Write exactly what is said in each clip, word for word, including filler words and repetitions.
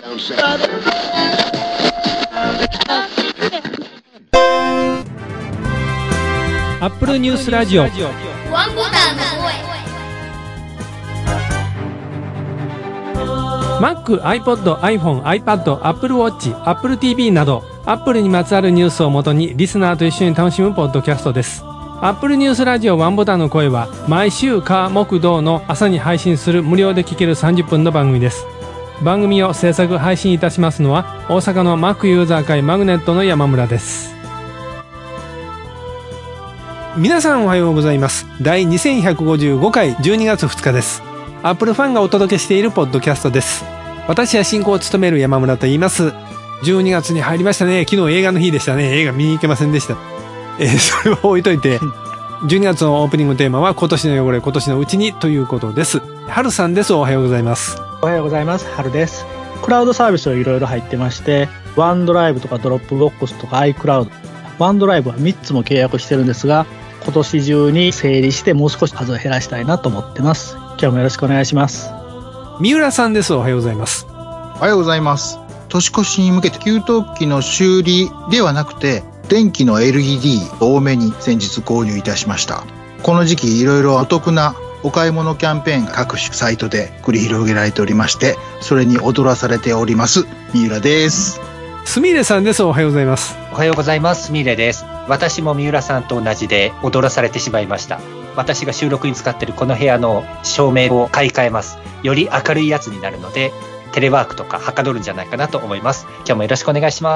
アップルニュースラジオワンボタンの声 Mac、iPod、iPhone、iPad、Apple Watch、Apple ティーブイ など Apple にまつわるニュースをもとにリスナーと一緒に楽しむポッドキャストです。Apple ニュースラジオワンボタンの声は毎週火木土の朝に配信する無料で聴けるさんじゅっぷんの番組です。番組を制作配信いたしますのは大阪の Mac ユーザー会マグネットの山村です。皆さんおはようございます。第にせんひゃくごじゅうごかいじゅうにがつふつかです。アップルファンがお届けしているポッドキャストです。私は進行を務める山村と言います。じゅうにがつに入りましたね。昨日映画の日でしたね。映画見に行けませんでした。えー、それは置いといてじゅうにがつのオープニングテーマは今年の汚れ今年のうちにということです。春さんです。おはようございます。 おはようございます。春です。クラウドサービスがいろいろ入ってまして、ワンドライブとかドロップボックスとか iCloud、ワンドライブはみっつも契約してるんですが、今年中に整理してもう少し数を減らしたいなと思ってます。今日もよろしくお願いします。 三浦さんです。おはようございます。 おはようございます。年越しに向けて給湯器の修理ではなくて電気の エルイーディー 多めに先日購入いたしました。この時期いろいろお得なお買い物キャンペーンが各種サイトで繰り広げられておりまして、それに踊らされております三浦です。 すみれさんです。おはようございます。 おはようございます。すみれです。私も三浦さんと同じで踊らされてしまいました。私が収録に使っているこの部屋の照明を買い替えます。より明るいやつになるのでテレワークとかはかどるんじゃないかなと思います。今日もよろしくお願いします。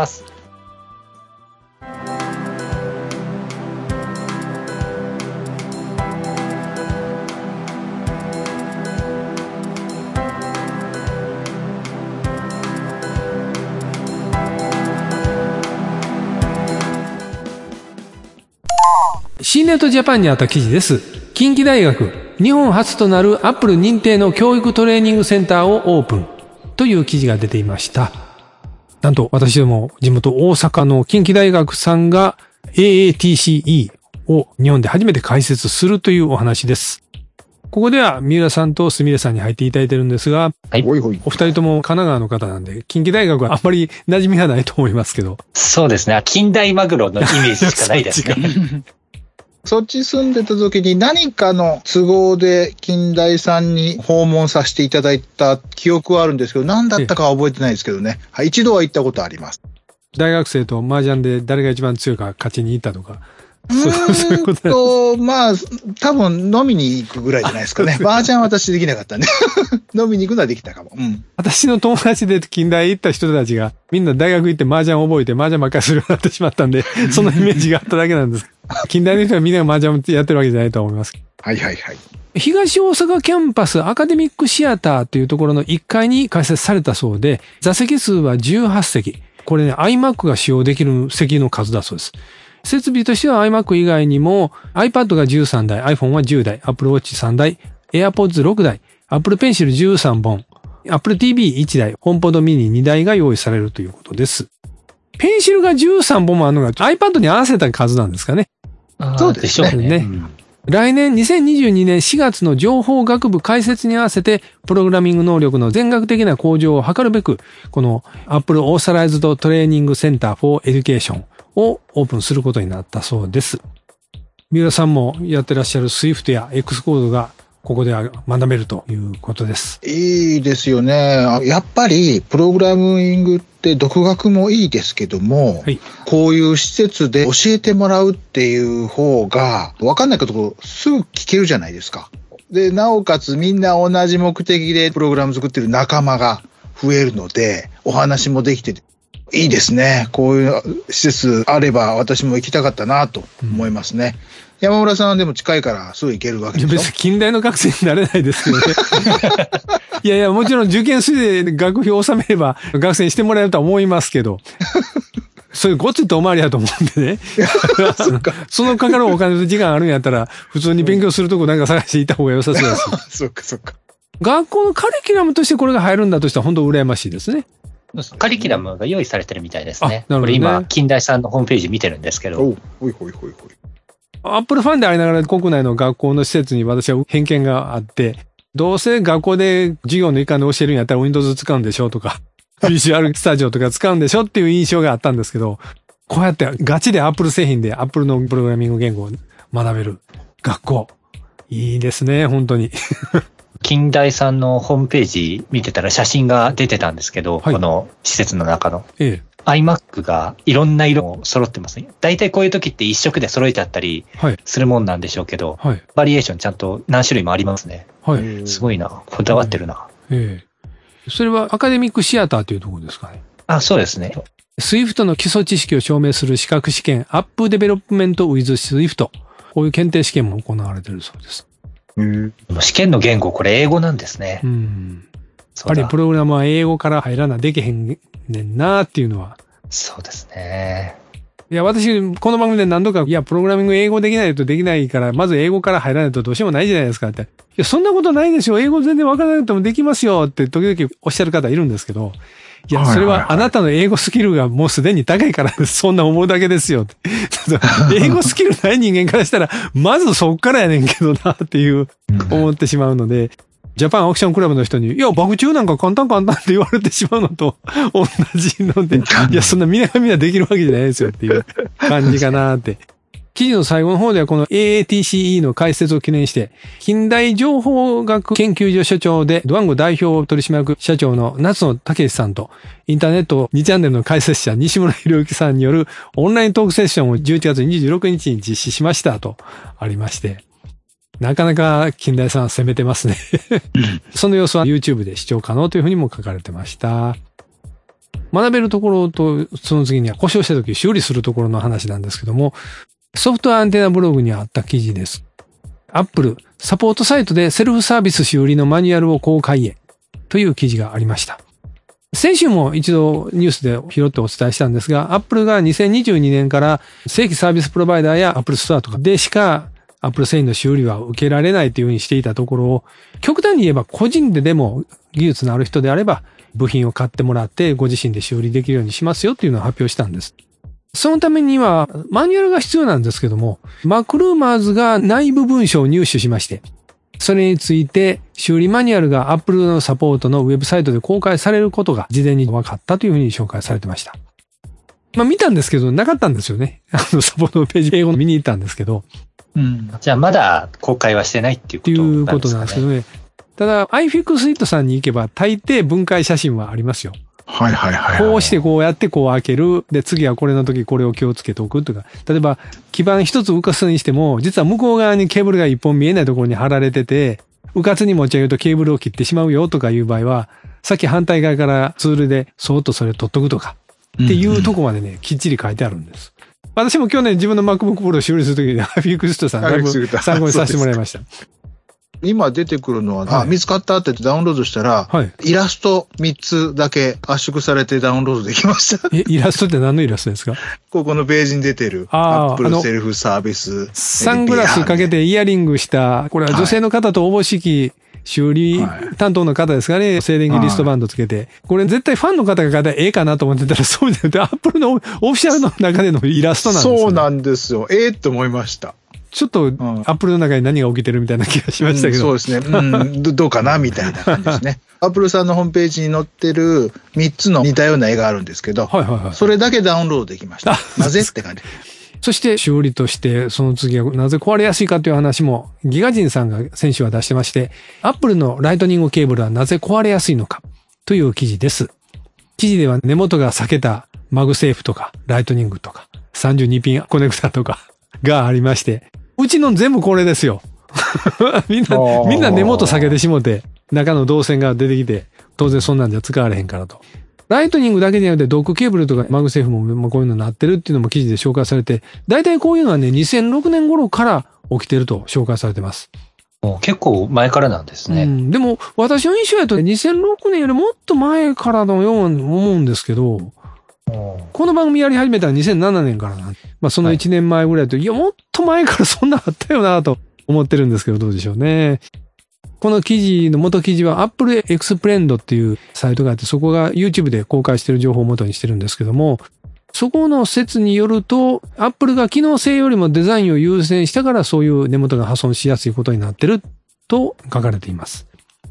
シーネットジャパンにあった記事です。近畿大学、日本初となるアップル認定の教育トレーニングセンターをオープンという記事が出ていました。なんと私ども地元大阪の近畿大学さんが エーエーティーシーイー を日本で初めて開設するというお話です。ここでは三浦さんとすみれさんに入っていただいてるんですが、はい、お二人とも神奈川の方なんで近畿大学はあんまり馴染みがないと思いますけど。 そうですね。近代マグロのイメージしかないですね。 そっち住んでた時に何かの都合で近代さんに訪問させていただいた記憶はあるんですけど、何だったかは覚えてないですけどね。はい、一度は行ったことあります。 大学生と麻雀で誰が一番強いか勝ちに行ったとか。 うーんと、まあ、多分飲みに行くぐらいじゃないですかね。麻雀は私できなかったんで。飲みに行くのはできたかも。うん。 私の友達で近代行った人たちがみんな大学行って麻雀を覚えて麻雀ばっかりするようになってしまったんで、そのイメージがあっただけなんです。近代の人はみんなが麻雀やってるわけじゃないと思います。 はいはいはい。 東大阪キャンパスアカデミックシアターというところのいっかいに開設されたそうで、座席数はじゅうはっせき。これね、iMac が使用できる席の数だそうです。設備としては iMac 以外にも iPad がじゅうさんだい、iPhone はじゅうだい、Apple Watch さんだい、AirPods ろくだい、Apple Pencil じゅうさんぼん、Apple ティーブイいちだい、HomePod mini にだいが用意されるということです。ペンシルがじゅうさんぼんもあるのが iPad に合わせた数なんですかね。 そうですね。 ね、うん、来年にせんにじゅうにねんしがつの情報学部開設に合わせてプログラミング能力の全学的な向上を図るべく、この Apple Authorized Training Center for Educationをオープンすることになったそうです。三浦さんもやってらっしゃる Swift や Xcode がここでは学べるということです。 いいですよね。やっぱりプログラミングって独学もいいですけども、はい、こういう施設で教えてもらうっていう方が分かんないことすぐ聞けるじゃないですか。で、なおかつみんな同じ目的でプログラム作ってる仲間が増えるので、お話もできてていいですね。こういう施設あれば私も行きたかったなと思いますね。うん、山村さんでも近いからすぐ行けるわけでしょ。 別に近代の学生になれないですけどね。いやいや、もちろん受験して学費を納めれば学生にしてもらえるとは思いますけど。それごつい遠回りだと思うんでね。そ, そのかかるお金と時間あるんやったら普通に勉強するとこなんか探していた方が良さそうだし。 そっかそっか。 学校のカリキュラムとしてこれが入るんだとしたら本当羨ましいですね。 カリキュラムが用意されてるみたいですね。ね、これ今、近代さんのホームページ見てるんですけど。 おほいほいほいほい。 アップルファンでありながら国内の学校の施設に私は偏見があって、どうせ学校で授業の一環で教えるんやったら Windows 使うんでしょうとか、 ビジュアルスタジオとか使うんでしょっていう印象があったんですけど、こうやってガチで Apple 製品で Apple のプログラミング言語を学べる学校。いいですね、本当に。 近代さんのホームページ見てたら写真が出てたんですけど、はい、この施設の中の。ええ、iMac がいろんな色を揃ってますね。大体こういう時って一色で揃えちゃったりするもんなんでしょうけど、はい、バリエーションちゃんと何種類もありますね。はい、すごいな。こだわってるな。 ええ、それはアカデミックシアターというところですかね。 あ、そうですね。 Swift の基礎知識を証明する資格試験、App Development with Swift。こういう検定試験も行われているそうです。 うん、試験の言語、これ英語なんですね。 うん。やっぱりプログラムは英語から入らなできへんねんなっていうのは。 そうですね。 いや、私、この番組で何度か、いや、プログラミング英語できないとできないから、まず英語から入らないとどうしようもないじゃないですかって。いや、そんなことないですよ。英語全然わからなくてもできますよって時々おっしゃる方いるんですけど、いや、それはあなたの英語スキルがもうすでに高いからそんな思うだけですよって。英語スキルない人間からしたら、まずそっからやねんけどなっていう、思ってしまうので、ジャパンオークションクラブの人に、いや、バク宙なんか簡単簡単って言われてしまうのと同じので、いや、そんなみんなみんなできるわけじゃないですよっていう感じかなって。記事の最後の方ではこの エーエーティーシーイー の開設を記念して、近代情報学研究所所長でドワンゴ代表取締役社長の夏野武さんと、インターネットにチャンネルの開設者西村博之さんによるオンライントークセッションをじゅういちがつにじゅうろくにちに実施しましたとありまして、なかなか近代さん攻めてますね。その様子は YouTube で視聴可能というふうにも書かれてました。学べるところと、その次には故障した時修理するところの話なんですけども、ソフトウェアアンテナブログにあった記事です。Apple サポートサイトでセルフサービス修理のマニュアルを公開へという記事がありました。先週も一度ニュースで拾ってお伝えしたんですが、Apple がにせんにじゅうにねんから正規サービスプロバイダーや Apple Store とかでしか Apple 製品の修理は受けられないというふうにしていたところを、極端に言えば個人ででも技術のある人であれば部品を買ってもらってご自身で修理できるようにしますよっていうのを発表したんです。そのためにはマニュアルが必要なんですけども、マクルーマーズが内部文書を入手しまして、それについて修理マニュアルが Apple のサポートのウェブサイトで公開されることが事前に分かったというふうに紹介されてました。まあ見たんですけどなかったんですよね。あのサポートのページ英語見に行ったんですけど。 うん、じゃあまだ公開はしてないっていうことなんですかね。っていうことなんですけどね。 ただ iFixit さんに行けば大抵分解写真はありますよ。 はいはいはい、はい。 こうしてこうやってこう開ける。で、次はこれの時これを気をつけておくとか。例えば、基板一つ浮かすにしても、実は向こう側にケーブルが一本見えないところに貼られてて、うかつに持ち上げるとケーブルを切ってしまうよとかいう場合は、さっき反対側からツールでそーっとそれ取っとくとか。っていうとこまでね、きっちり書いてあるんです。私も去年自分の MacBook Pro を修理するときに iFixit さんだいぶ参考にさせてもらいました。 今出てくるのは、はい、あ、見つかったってダウンロードしたら、はい、イラストみっつだけ圧縮されてダウンロードできました。 え、イラストって何のイラストですか？ ここのページに出てる。アップルセルフサービス。 サングラスかけてイヤリングした、これは女性の方とおぼしき修理担当の方ですかね、静電気リストバンドつけて。これ絶対ファンの方が書いたらええかなと思ってたら、そうじゃなくて、アップルのオフィシャルの中でのイラストなんですよ、ね。 そうなんですよ。ええって思いました。 ちょっと、アップルの中に何が起きてるみたいな気がしましたけど。 うん、そうですね。うん、どうかなみたいな感じですね。アップルさんのホームページに載ってるみっつの似たような絵があるんですけど、はいはいはい、それだけダウンロードできました。なぜって感じ。 そして修理として、その次はなぜ壊れやすいかという話も、ギガ人さんが先週は出してまして、アップルのライトニングケーブルはなぜ壊れやすいのかという記事です。記事では根元が裂けたマグセーフとか、ライトニングとか、さんじゅうにピンコネクタとかがありまして、うちの全部これですよ。みんな、みんな根元裂けてしもて、中の導線が出てきて、当然そんなんじゃ使われへんからと。ライトニングだけじゃなくてドックケーブルとかマグセーフもこういうのになってるっていうのも記事で紹介されて、大体こういうのはね、にせんろくねん頃から起きてると紹介されてます。 結構前からなんですね。 うん、でも私の印象やとにせんろくねんよりもっと前からのように思うんですけど、この番組やり始めたらにせんななねんからなん。まあそのいちねんまえぐらいと、はい、いやもっと前からそんなあったよなと思ってるんですけど、どうでしょうね。この記事の元記事は Apple Explained っていうサイトがあって、そこが YouTube で公開している情報を元にしてるんですけども、そこの説によると、Apple が機能性よりもデザインを優先したからそういう根元が破損しやすいことになってると書かれています。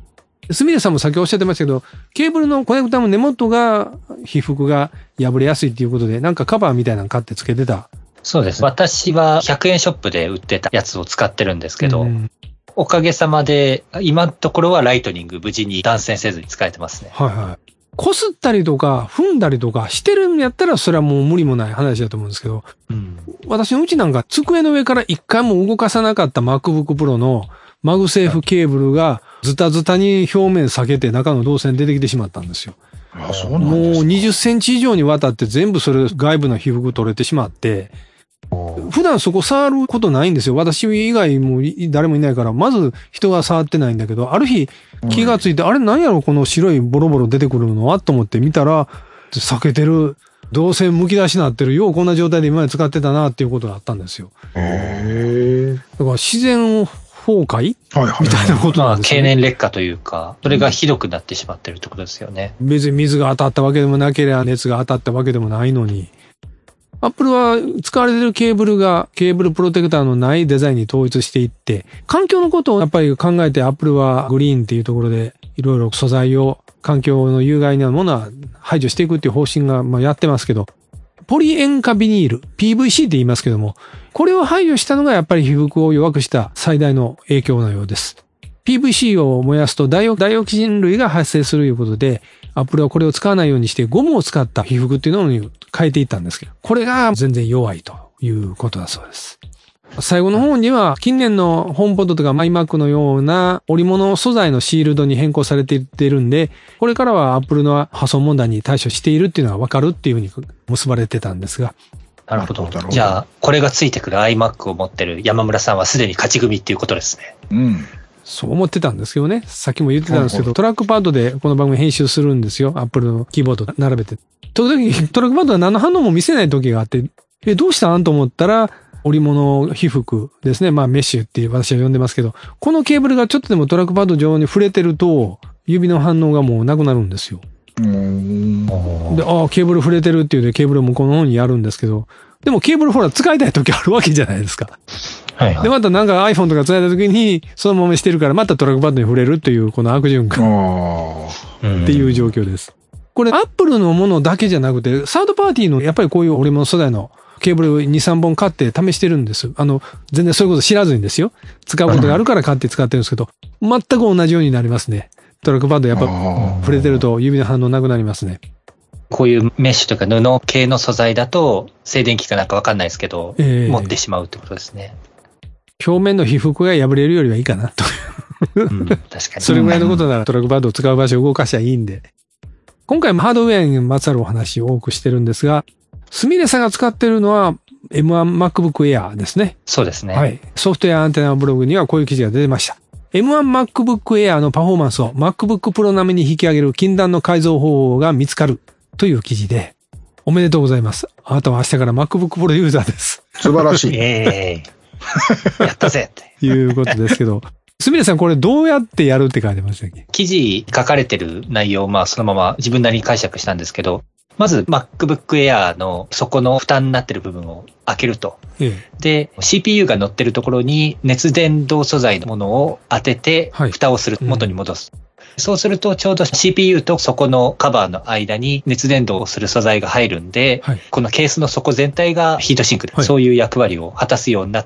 すみれさんもさっきおっしゃってましたけど、ケーブルのコネクタの根元が、被覆が破れやすいっていうことで、なんかカバーみたいなの買ってつけてた。 そうです。私はひゃくえんショップで売ってたやつを使ってるんですけど、うん、おかげさまで、今のところはライトニング無事に断線せずに使えてますね。 はいはい。こすったりとか、踏んだりとかしてるんやったら、それはもう無理もない話だと思うんですけど、うん、私のうちなんか机の上から一回も動かさなかった MacBook Pro のマグセーフケーブルがズタズタに表面避けて中の導線出てきてしまったんですよ。 あ、そうなんですか。 もうにじゅっセンチ以上にわたって全部それ外部の被覆取れてしまって、普段そこ触ることないんですよ。私以外も誰もいないから、まず人が触ってないんだけど、ある日気がついて、うん、あれ何やろこの白いボロボロ出てくるのはと思って見たら、避けてる、導線むき出しになってる、ようこんな状態で今まで使ってたなっていうことがあったんですよ。へー。だから自然を崩壊、はいはい、みたいなことなんですね。 経年劣化というか、それがひどくなってしまってるってことですよね。 別に水が当たったわけでもなければ熱が当たったわけでもないのに。アップルは使われているケーブルがケーブルプロテクターのないデザインに統一していって、環境のことをやっぱり考えてアップルはグリーンっていうところでいろいろ素材を環境の有害なものは排除していくっていう方針がまあやってますけど、ポリ塩化ビニール、ピーブイシー って言いますけども、これを排除したのがやっぱり被覆を弱くした最大の影響のようです。ピーブイシー を燃やすとダイオキシン類が発生するということで、アップルはこれを使わないようにしてゴムを使った被覆っていうのに変えていったんですけど、これが全然弱いということだそうです。最後の方には近年のホームポットとか iMac のような織物素材のシールドに変更されていってるんで、これからはアップルの破損問題に対処しているっていうのがわかるっていうふうに結ばれてたんですが。 なるほど。じゃあ、これがついてくる iMac を持ってる山村さんはすでに勝ち組っていうことですね。 うん。 そう思ってたんですけどね。さっきも言ってたんですけど、トラックパッドでこの番組編集するんですよ。アップルのキーボード並べて。時々トラックパッドは何の反応も見せない時があって、え、どうしたんと思ったら、織物被覆ですね。まあメッシュって私は呼んでますけど、このケーブルがちょっとでもトラックパッド上に触れてると、指の反応がもうなくなるんですよ。うーんで、ああ、ケーブル触れてるっていうで、ケーブルを向こうの方にやるんですけど、でもケーブルほら使いたい時あるわけじゃないですか。はいはい、で、またなんか iPhone とか使いたい時に、そのまましてるから、またトラックパッドに触れるっていう、この悪循環っていう状況です。これ、Apple のものだけじゃなくて、サードパーティーの、やっぱりこういう織物素材のケーブルをに、さんぼん買って試してるんです。あの、全然そういうこと知らずにですよ。使うことがあるから買って使ってるんですけど、全く同じようになりますね。トラックパッドやっぱ触れてると指の反応なくなりますね。 こういうメッシュとか布系の素材だと、静電気かなんかわかんないですけど、えー、持ってしまうってことですね。 表面の被覆が破れるよりはいいかなと。うん、確かに。それぐらいのことならトラックパッドを使う場所を動かしゃいいんで。今回もハードウェアにまつわるお話を多くしてるんですが、すみれさんが使ってるのは エムワン MacBook Air ですね。 そうですね。 はい。ソフトウェアアンテナブログにはこういう記事が出てました。エムワン MacBook Air のパフォーマンスを MacBook Pro 並みに引き上げる禁断の改造方法が見つかるという記事で、おめでとうございます。あなたは明日から MacBook Pro ユーザーです。 素晴らしい。 えーやったぜっていうことですけど、すみれさんこれどうやってやるって書いてましたっけ？ 記事書かれてる内容をまあそのまま自分なりに解釈したんですけど、まず MacBook Air の底の負担になってる部分を開けると。ええ、で、シーピーユー が乗ってるところに熱伝導素材のものを当てて、蓋をする、はい、元に戻す。うん、そうするとちょうど シーピーユー と底のカバーの間に熱伝導をする素材が入るんで、はい、このケースの底全体がヒートシンクで、はい、そういう役割を果たすようになって、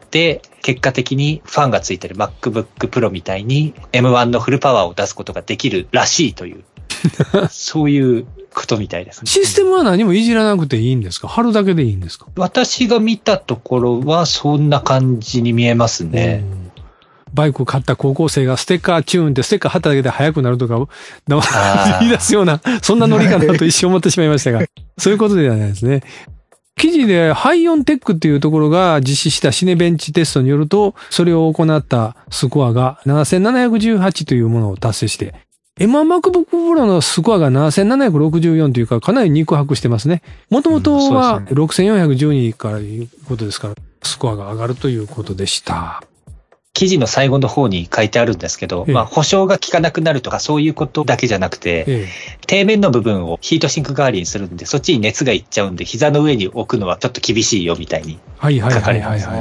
結果的にファンがついてる MacBook Pro みたいに エムワン のフルパワーを出すことができるらしいという、そういうことみたいですね。 システムは何もいじらなくていいんですか？貼るだけでいいんですか？ 私が見たところはそんな感じに見えますね。 バイクを買った高校生がステッカーチューンってステッカー貼っただけで速くなるとか言い出すような、そんなノリかなと一瞬思ってしまいましたが、そういうことではないですね。記事でハイオンテックっていうところが実施したシネベンチテストによると、それを行ったスコアがななせんななひゃくじゅうはちというものを達成して、エムワン MacBook Pro のスコアがななせんななひゃくろくじゅうよんというか、かなり肉薄してますね。もともとはろくせんよんひゃくじゅうにからいうことですから、スコアが上がるということでした。 記事の最後の方に書いてあるんですけど、ええ、まあ保証が効かなくなるとかそういうことだけじゃなくて、ええ、底面の部分をヒートシンク代わりにするんで、そっちに熱がいっちゃうんで、膝の上に置くのはちょっと厳しいよみたいに書かれてます。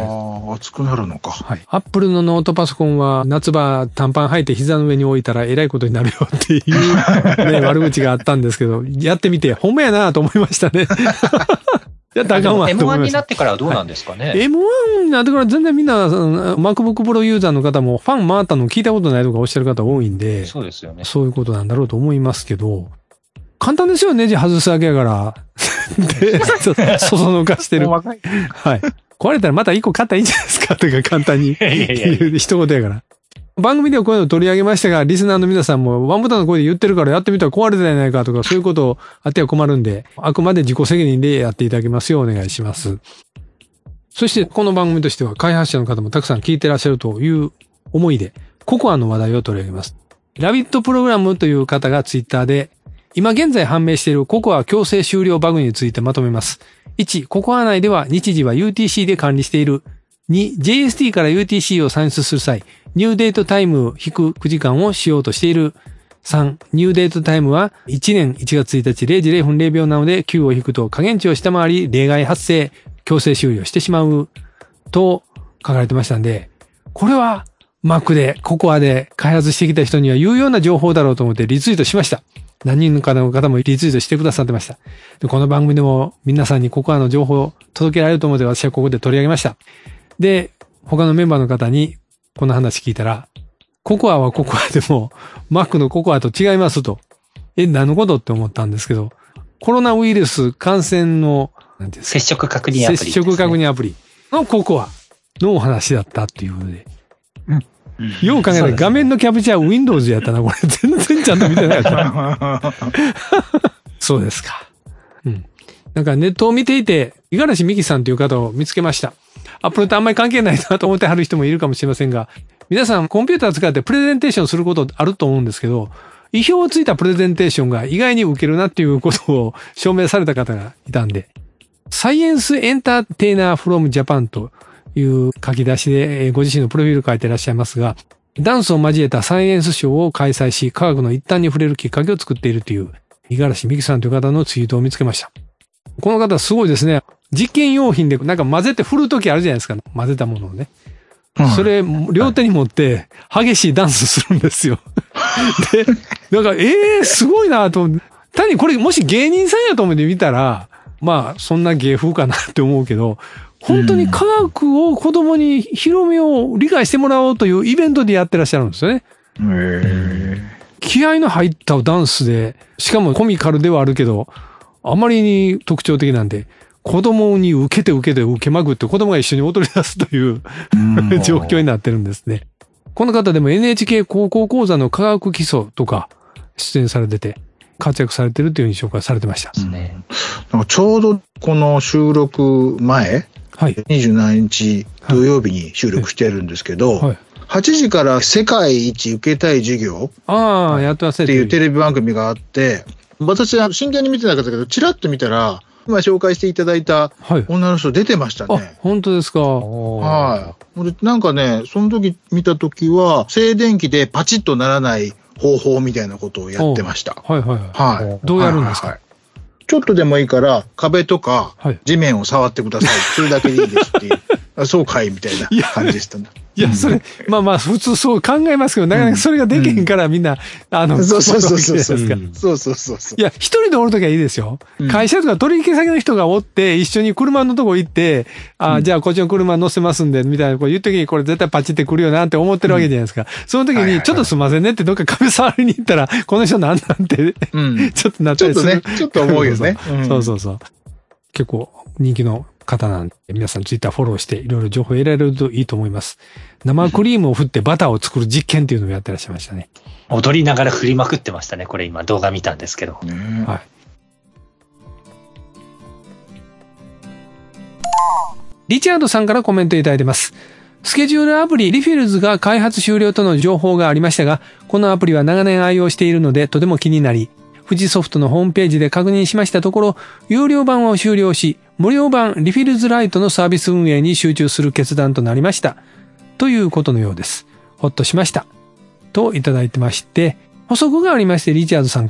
熱くなるのか。 はい。アップルのノートパソコンは夏場短パン履いて膝の上に置いたらえらいことになるよっていう、ね、悪口があったんですけど、やってみて、ほんまやなと思いましたね。やったらあかんわと思いました。エムワン になってからはどうなんですかね。 はい、エムワン になってから全然みんな、MacBook Pro ユーザーの方もファン回ったの聞いたことないとかおっしゃる方多いんで、 そうですよね。 そういうことなんだろうと思いますけど、簡単ですよね、ネジ外すだけやから。で、そそのかしてる。はい。壊れたらまた一個買ったらいいんじゃないですかというか簡単に言う一言やから。番組ではこういうのを取り上げましたが、リスナーの皆さんもワンボタンの声で言ってるからやってみたら壊れてないかとか、そういうことをあっては困るんで、あくまで自己責任でやっていただきますようお願いします。そしてこの番組としては開発者の方もたくさん聞いてらっしゃるという思いで、ココアの話題を取り上げます。ラビットプログラムという方がツイッターで、今現在判明しているココア強制終了バグについてまとめます。いち、ココア内では日時は ユーティーシー で管理している。に、ジェイエスティー から ユーティーシー を算出する際、ニューデートタイム引くくじかんをしようとしている。さん、ニューデートタイムはいちねんいちがつついたちれいじれいふんれいびょうなのできゅうを引くと下限値を下回り例外発生、強制終了してしまう。と書かれてましたんで、これは Mac でココアで開発してきた人には有用な情報だろうと思ってリツイートしました。何人かの方もリツイートしてくださってました。でこの番組でも皆さんにココアの情報を届けられると思って私はここで取り上げました。で、他のメンバーの方にこの話聞いたら、ココアはココアでも Mac のココアと違いますと。え、何のことって思ったんですけど、コロナウイルス感染の、なんていうんですか、 接触確認アプリですね。 接触確認アプリのココアのお話だったっていうので。うんよう考えたら画面のキャプチャー Windows やったな、これ。全然ちゃんと見てないやつ。そうですか。うん。なんかネットを見ていて、五十嵐美希さんという方を見つけました。アップルとあんまり関係ないなと思ってはる人もいるかもしれませんが、皆さんコンピューター使ってプレゼンテーションすることあると思うんですけど、意表をついたプレゼンテーションが意外に受けるなっていうことを証明された方がいたんで、サイエンスエンターテイナーフロムジャパンという書き出しでご自身のプロフィール書いていらっしゃいますが、ダンスを交えたサイエンスショーを開催し、科学の一端に触れるきっかけを作っているという、五十嵐美希さんという方のツイートを見つけました。この方すごいですね。実験用品でなんか混ぜて振るときあるじゃないですか。混ぜたものをね。うん、それ、両手に持って、激しいダンスするんですよ。で、なんか、ええー、すごいなと思って。単にこれ、もし芸人さんやと思って見たら、まあ、そんな芸風かなって思うけど、本当に科学を子供に広めを理解してもらおうというイベントでやってらっしゃるんですよね。へー。気合の入ったダンスで、しかもコミカルではあるけど、あまりに特徴的なんで、子供に受けて受けて受けまくって子供が一緒に踊り出すという状況になってるんですね。この方でも エヌエイチケー 高校講座の科学基礎とか出演されてて、活躍されてるというふうに紹介されてました。 ね、なんかちょうどこの収録前、はい、にじゅうしちにち土曜日に収録してるんですけど、はいはい、はちじから世界一受けたい授業ああ、やってますね。 っていうテレビ番組があって、私は真剣に見てなかったけど、チラッと見たら、今紹介していただいた女の人出てましたね。はい、 あ、本当ですか。 はい。なんかね、その時見た時は、静電気でパチッとならない方法みたいなことをやってました。 はいはいはい。はい、どうやるんですか、はいはいはい、 ちょっとでもいいから壁とか地面を触ってください。それだけでいいですっていう。あ、そうかいみたいな感じでしたね。 いや、それ、まあまあ、普通そう考えますけど、なかなかそれができへんから、みんな、あの、 そうそうそうそう。そうそうそうそう。 いや、一人でおるときはいいですよ。会社とか取引先の人がおって、一緒に車のとこ行って、あ、じゃあこっちの車乗せますんで、みたいな、こう言うときにこれ絶対パチってくるよなって思ってるわけじゃないですか。その時に、ちょっとすいませんねってどっか壁触りに行ったら、この人なんなんて、ちょっとなったりする。 ちょっとね、ちょっと思うよね。 そうそうそう。結構人気の方なんで、皆さんツイッターフォローしていろいろ情報を得られるといいと思います。生クリームを振ってバターを作る実験っていうのをやってらっしゃいましたね。 踊りながら振りまくってましたね。これ今動画見たんですけど。はい。 リチャードさんからコメントいただいてます。スケジュールアプリリフィルズが開発終了との情報がありましたが、このアプリは長年愛用しているのでとても気になり、富士ソフトのホームページで確認しましたところ、有料版を終了し、無料版リフィルズライトのサービス運営に集中する決断となりました。ということのようです。ほっとしました。といただいてまして、補足がありまして、リチャードさんから、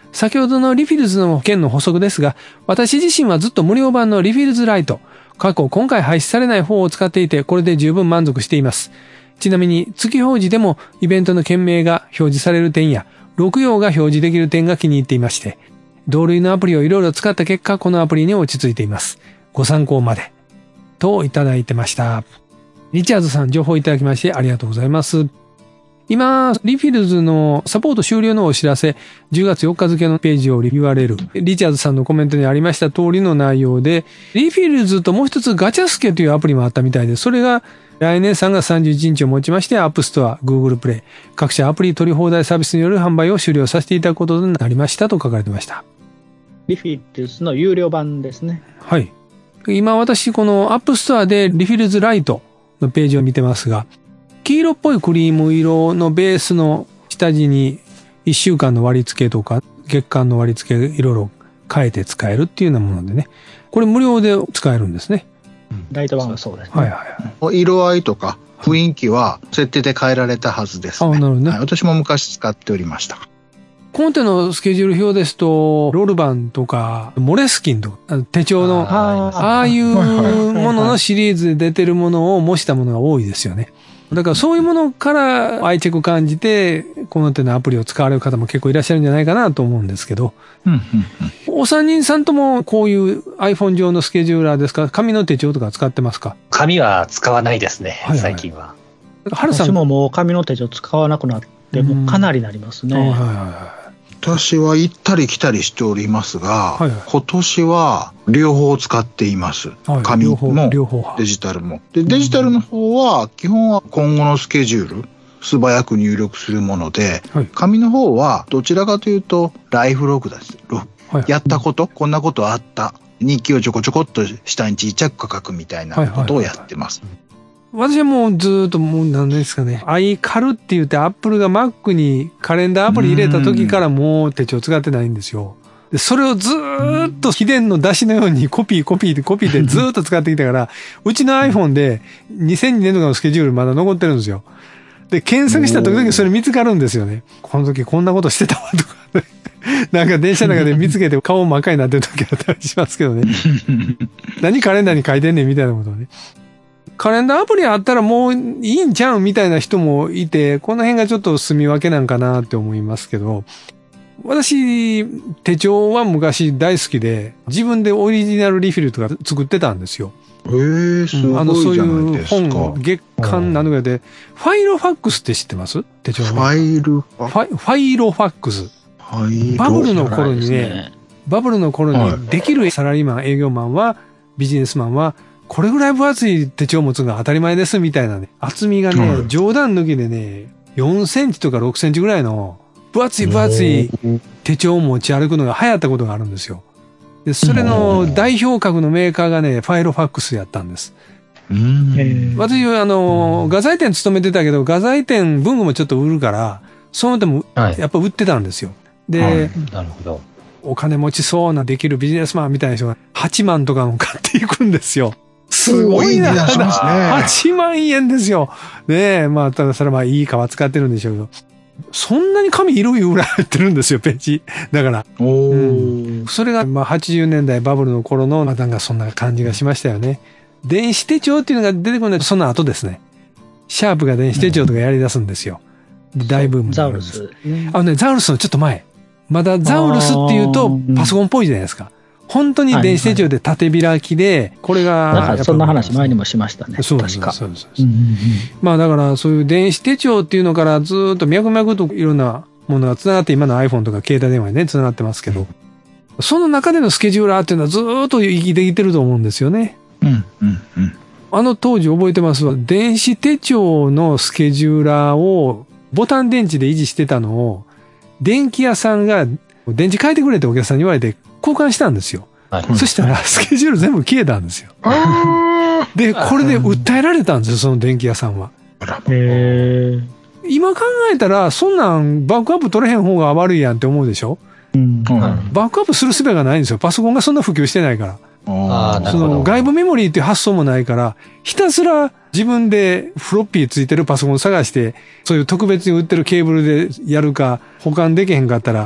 先ほどのリフィルズの件の補足ですが、私自身はずっと無料版のリフィルズライト、過去今回廃止されない方を使っていて、これで十分満足しています。ちなみに月表示でもイベントの件名が表示される点や、録用が表示できる点が気に入っていまして、同類のアプリをいろいろ使った結果、このアプリに落ち着いています。ご参考まで。といただいてました。リチャーズさん、情報いただきましてありがとうございます。今、リフィルズのサポート終了のお知らせ、じゅうがつよっか付のページを ユーアールエル、リチャーズさんのコメントにありました通りの内容で、リフィルズともう一つガチャスケというアプリもあったみたいで、それが来年さんがつさんじゅういちにちをもちまして、App Store、Google Play、各社アプリ取り放題サービスによる販売を終了させていただくことになりましたと書かれてました。 リフィルズの有料版ですね。 はい。今私この App Store でリフィルズライトのページを見てますが、黄色っぽいクリーム色のベースの下地にいっしゅうかんの割り付けとか月間の割り付けいろいろ変えて使えるっていうようなものでね、これ無料で使えるんですね。 ライト版はそうですね。 はいはいはい。 色合いとか雰囲気は設定で変えられたはずですね。 あ、なるほどね。 はい、私も昔使っておりました。 コンテのスケジュール表ですと、ロールバンとか、モレスキンとか、手帳の、あ, ああいうもののシリーズで出てるものを模したものが多いですよね。だからそういうものから愛着感じて、この手のアプリを使われる方も結構いらっしゃるんじゃないかなと思うんですけど、 うんうんうん、 お三人さんともこういう iPhone 上のスケジューラーですか、紙の手帳とか使ってますか？ 紙は使わないですね、はいはい、最近は。 春さんももう紙の手帳使わなくなって、もうかなりなりますね。はいはいはい、 私は行ったり来たりしておりますが、はいはい、今年は両方使っています。はい、紙もデジタルも。で、デジタルの方は基本は今後のスケジュール、素早く入力するもので、はい、紙の方はどちらかというとライフログです。はい、やったこと、こんなことあった。日記をちょこちょこっと下にちっちゃく書くみたいなことをやってます。 はいはいはいはい、私はもうずっともう何ですかね、iCal って言ってアップルが Mac にカレンダーアプリ入れた時からもう手帳使ってないんですよ。でそれをずーっと秘伝の出汁のようにコピーコピーでコピーでずーっと使ってきたから、うちの iPhone でにせんにねんとかのスケジュールまだ残ってるんですよ。で、検索した時々それ見つかるんですよね。この時こんなことしてたわとか、ね、なんか電車の中で見つけて顔真っ赤になってる時あったりしますけどね。何カレンダーに書いてんねんみたいなことをね。カレンダーアプリあったらもういいんちゃうみたいな人もいて、この辺がちょっと住み分けなんかなって思いますけど、私、手帳は昔大好きで、自分でオリジナルリフィルとか作ってたんですよ。 へー、すごいじゃないですか。あの、そういう本、月刊なのかで、ファイロファックスって知ってます？手帳の。 ファイルファイ、ファイロファックス。バブルの頃にね、バブルの頃にできるサラリーマン、営業マンは、ビジネスマンは、これぐらい分厚い手帳を持つのが当たり前ですみたいなね、厚みがね、冗談抜きでね、よんセンチとかろくセンチぐらいの分厚い分厚い手帳を持ち歩くのが流行ったことがあるんですよ。で、それの代表格のメーカーがね、ファイロファックスやったんです。私はあの、画材店勤めてたけど、画材店文具もちょっと売るから、その手もやっぱ売ってたんですよ。で、はい、 なるほど。 お金持ちそうなできるビジネスマンみたいな人がはちまんとかの買っていくんですよ。すごいな。 しますね。 はちまんえんですよ。ねえ、まあ、ただそれはまあいい革使ってるんでしょうけど。そんなに紙色々ぐらい入ってるんですよ、ページ。だから。おー、うん、それがまあはちじゅうねんだいバブルの頃の、まあなんかそんな感じがしましたよね。電子手帳っていうのが出てくるのはその後ですね。シャープが電子手帳とかやり出すんですよ。うん、大ブーム。 ザウルス。 あのね、ザウルスのちょっと前。まだザウルスっていうとパソコンっぽいじゃないですか。本当に電子手帳で縦開きで、これが。 なんかそんな話前にもしましたね。 そうですか。そうです。まあだからそういう電子手帳っていうのからずっと脈々といろんなものが繋がって今の iPhone とか携帯電話にね、繋がってますけど、その中でのスケジューラーっていうのはずっと生きてきてると思うんですよね。 うんうんうん。 あの当時覚えてますわ。電子手帳のスケジューラーをボタン電池で維持してたのを、電気屋さんが電池変えてくれってお客さんに言われて交換したんですよ。はい、そしたらスケジュール全部消えたんですよ。で、これで訴えられたんですよ、その電気屋さんは。へ今考えたら、そんなんバックアップ取れへん方が悪いやんって思うでしょ、うん、バックアップする術がないんですよ。パソコンがそんな普及してないから。あその外部メモリーっていう発想もないから、ひたすら自分でフロッピーついてるパソコンを探して、そういう特別に売ってるケーブルでやるか、保管できへんかったら、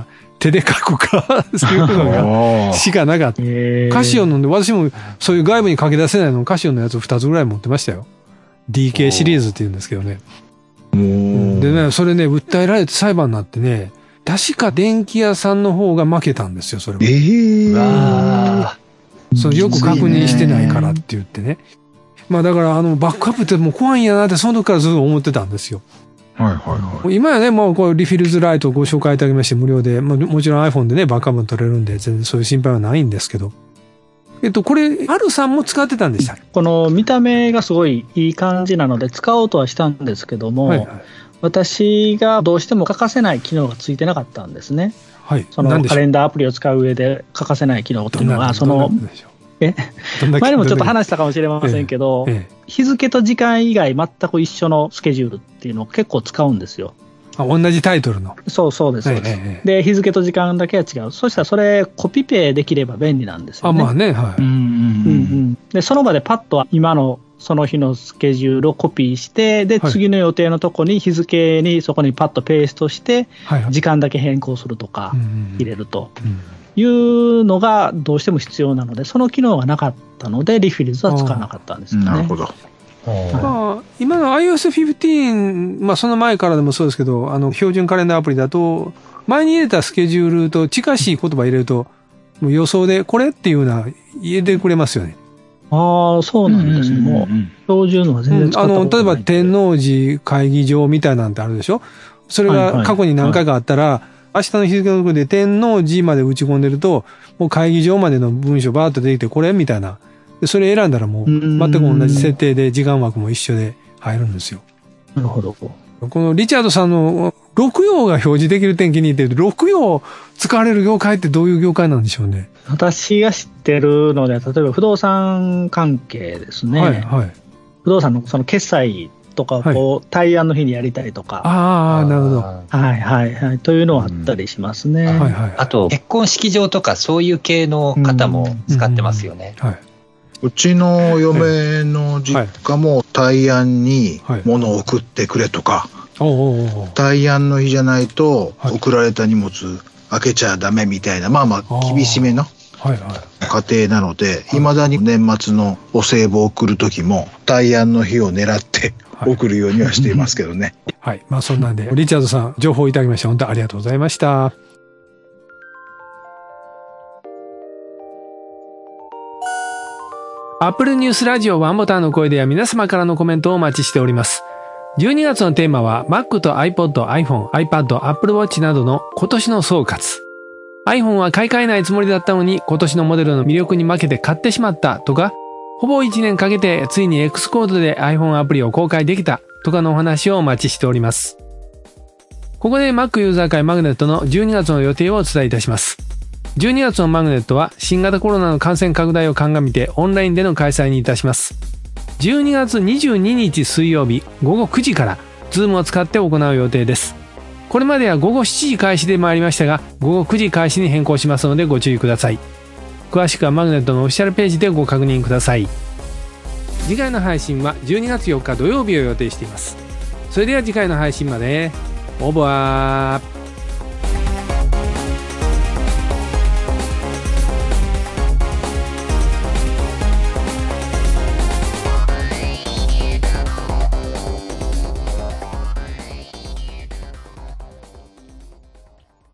手で書くかそういうのがしかなかった。カシオので、私もそういう外部に書き出せないのカシオのやつふたつぐらい持ってましたよ。ディーケー シリーズって言うんですけどね。でね、それね、訴えられて裁判になってね、確か電気屋さんの方が負けたんですよ、それは。えー、 わそのよく確認してないからって言ってね。まあだから、あの、バックアップってもう怖いんやなって、その時からずっと思ってたんですよ。 はいはいはい。 今やね、もうこうリフィルズライトをご紹介いただきまして無料で、も, もちろん iPhone でね、バックアップ取れるんで、全然そういう心配はないんですけど。えっと、これ、ハルさんも使ってたんでしたっけ？ この見た目がすごいいい感じなので、使おうとはしたんですけども、はいはい、私がどうしても欠かせない機能がついてなかったんですね。はい。そのカレンダーアプリを使う上で欠かせない機能っていうのは、その、え前にもちょっと話したかもしれませんけど、ええええ、日付と時間以外全く一緒のスケジュールっていうのを結構使うんですよ。 あ、同じタイトルの。 そうそうです、そうです、ええ。で、日付と時間だけは違う。そしたらそれコピペできれば便利なんですよね。 あ、まあね、はい。うんうんうん、 で、その場でパッと今のその日のスケジュールをコピーして、で、はい、次の予定のとこに日付にそこにパッとペーストして、はいはい、時間だけ変更するとか入れると。うんうんうん、いうのがどうしても必要なので、その機能がなかったのでリフィルズは使わなかったんですよね。 なるほど。 まあ、今の アイオーエスじゅうご、まあその前からでもそうですけど、あの標準カレンダーアプリだと前に入れたスケジュールと近しい言葉入れるともう予想でこれっていうのは入れてくれますよね。 ああ、そうなんですね。もう標準のは全然使ったことない、うん、 あの例えば天王寺会議場みたいなんてあるでしょ。それが過去に何回かあったら、はいはいはい、明日の日付のところで天王寺まで打ち込んでると、もう会議場までの文章バーッと出てきて、これみたいな。でそれ選んだらもう全く同じ設定で時間枠も一緒で入るんですよ。 なるほど。 このリチャードさんの六曜が表示できる点気に入ってる六曜使われる業界ってどういう業界なんでしょうね。 私が知ってるので、例えば不動産関係ですね。はいはい。不動産のその決済とかをこう対案の日にやりたいとか、 ああ、なるほど。 はいはいはい。というのはあったりしますね。 うん、はいはい。あと、結婚式場とかそういう系の方も使ってますよね。 うんうんはい。うちの嫁の実家も対案に物を送ってくれとか、対案の日じゃないと送られた荷物開けちゃダメみたいな、まあまあ厳しめの家庭なので、いまだに年末のお歳暮を送る時も対案の日を狙って送るようにはしていますけどね。 はい、はい、まあそんなんでリチャードさん情報いただきまして本当にありがとうございました。Apple News ラジオワンボタンの声では皆様からのコメントをお待ちしております。じゅうにがつのテーマは Mac と iPod、iPhone、iPad、Apple Watch などの今年の総括。iPhone は買い替えないつもりだったのに今年のモデルの魅力に負けて買ってしまったとか、ほぼいちねんかけてついに X コードで iPhone アプリを公開できたとかのお話をお待ちしております。ここで Mac ユーザー会マグネットのじゅうにがつの予定をお伝えいたします。じゅうにがつのマグネットは新型コロナの感染拡大を鑑みてオンラインでの開催にいたします。じゅうにがつにじゅうににち水曜日ごごくじから Zoom を使って行う予定です。これまではごごしちじ開始で参りましたが、ごごくじ開始に変更しますのでご注意ください。詳しくはマグネットのオフィシャルページでご確認ください。次回の配信はじゅうにがつよっか土曜日を予定しています。それでは次回の配信まで。オーバー。